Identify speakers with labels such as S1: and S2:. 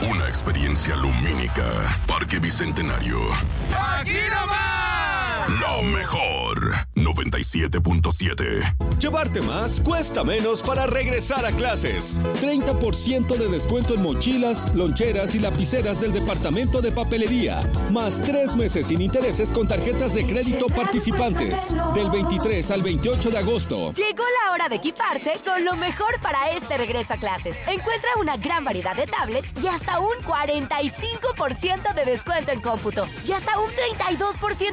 S1: Una experiencia lumínica. Parque Bicentenario.
S2: ¡Aquí nomás!
S1: Lo mejor. 97.7.
S3: Llevarte más cuesta menos para regresar a clases. 30% de descuento en mochilas, loncheras y lapiceras del departamento de papelería. Más 3 meses sin intereses con tarjetas de crédito participantes. Del 23 al 28 de agosto.
S4: Llegó la hora de equiparse con lo mejor para este regreso a clases. Encuentra una gran variedad de tablets y hasta un 45% de descuento en cómputo. Y hasta un 32%